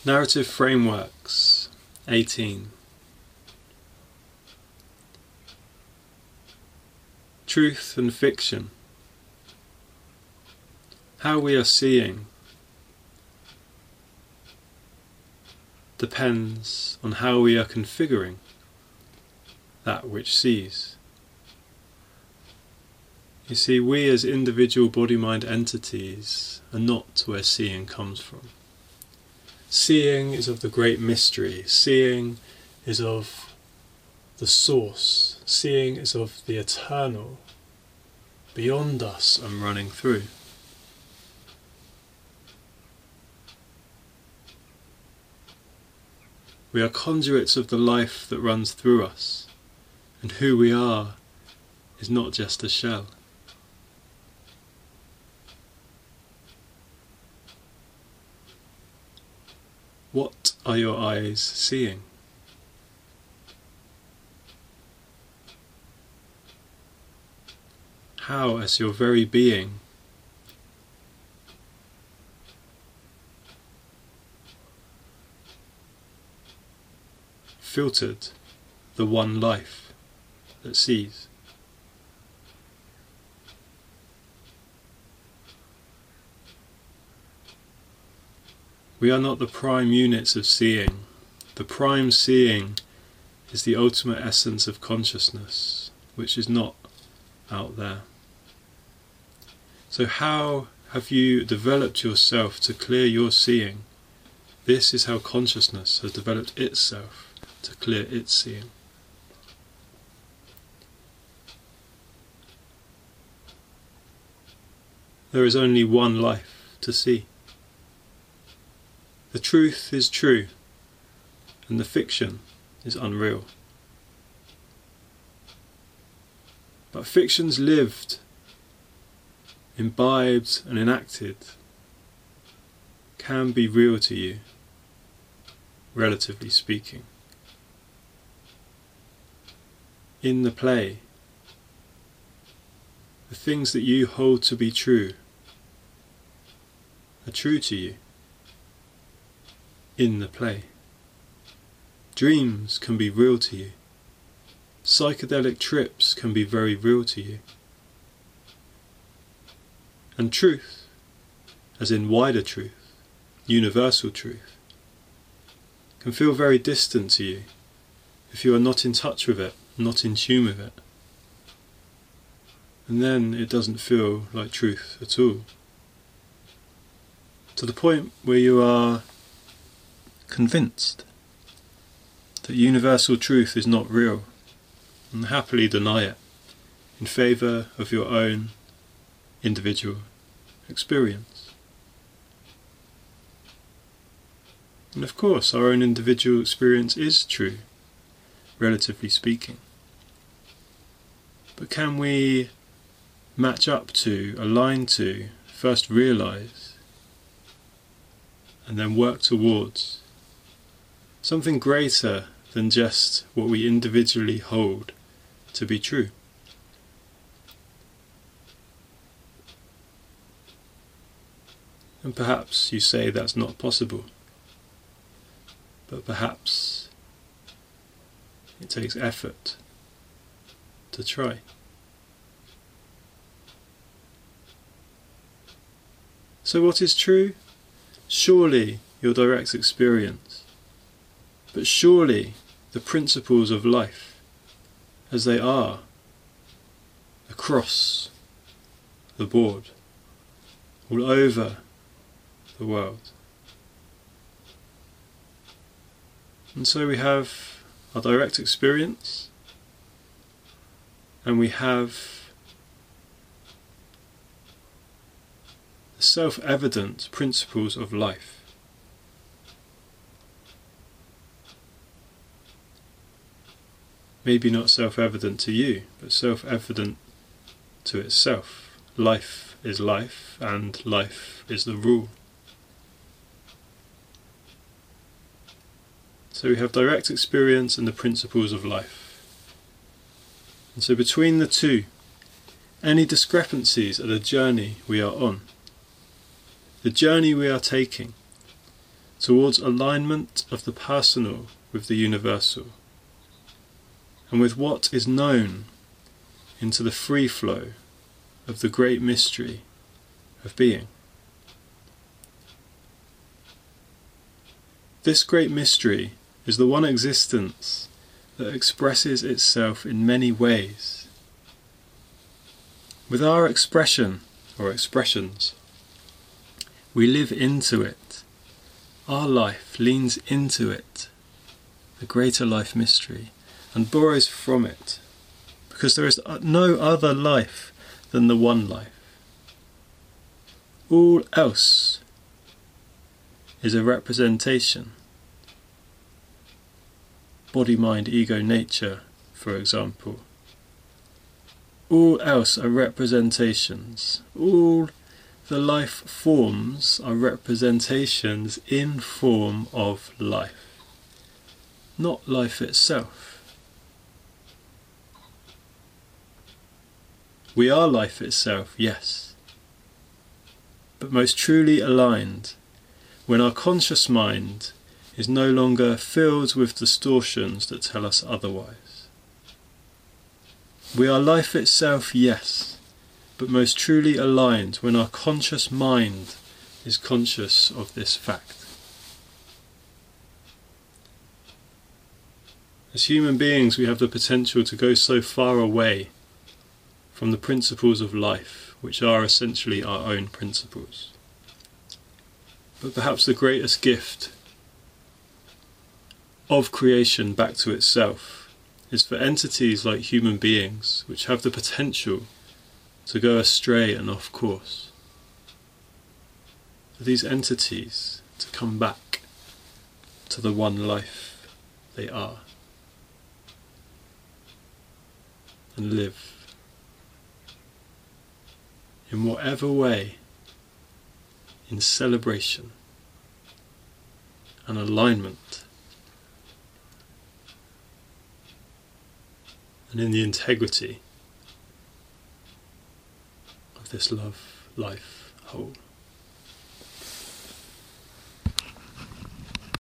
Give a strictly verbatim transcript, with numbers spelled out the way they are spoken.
Narrative frameworks, eighteen. Truth and fiction. How we are seeing depends on how we are configuring that which sees. You see, we as individual body-mind entities are not where seeing comes from. Seeing is of the great mystery. Seeing is of the source. Seeing is of the eternal, beyond us and running through. We are conduits of the life that runs through us, and who we are is not just a shell. What are your eyes seeing? How has your very being filtered the one life that sees? We are not the prime units of seeing. The prime seeing is the ultimate essence of consciousness, which is not out there. So how have you developed yourself to clear your seeing? This is how consciousness has developed itself to clear its seeing. There is only one life to see. The truth is true, and the fiction is unreal. But fictions lived, imbibed and enacted can be real to you, relatively speaking. In the play, the things that you hold to be true are true to you. In the play, dreams can be real to you. Psychedelic trips can be very real to you. And truth, as in wider truth, universal truth, can feel very distant to you if you are not in touch with it, not in tune with it. And then it doesn't feel like truth at all. To the point where you are convinced that universal truth is not real, and happily deny it in favour of your own individual experience. And of course, our own individual experience is true, relatively speaking. But can we match up to, align to, first realise, and then work towards something greater than just what we individually hold to be true? And perhaps you say that's not possible, but perhaps it takes effort to try. So what is true? Surely your direct experience, but surely the principles of life as they are across the board, all over the world. And so we have our direct experience, and we have the self-evident principles of life. Maybe not self-evident to you, but self-evident to itself. Life is life, and life is the rule. So we have direct experience and the principles of life. And so between the two, any discrepancies are the journey we are on. The journey we are taking towards alignment of the personal with the universal, and with what is known into the free flow of the great mystery of being. This great mystery is the one existence that expresses itself in many ways. With our expression, or expressions, we live into it. Our life leans into it, the greater life mystery, and borrows from it, because there is no other life than the one life. All else is a representation. Body, mind, ego, nature, for example. All else are representations. All the life forms are representations in form of life, not life itself. We are life itself, yes, but most truly aligned when our conscious mind is no longer filled with distortions that tell us otherwise. We are life itself, yes, but most truly aligned when our conscious mind is conscious of this fact. As human beings, we have the potential to go so far away from the principles of life, which are essentially our own principles. But perhaps the greatest gift of creation back to itself is for entities like human beings, which have the potential to go astray and off course, for these entities to come back to the one life they are and live in whatever way, in celebration and alignment, and in the integrity of this love, life, whole.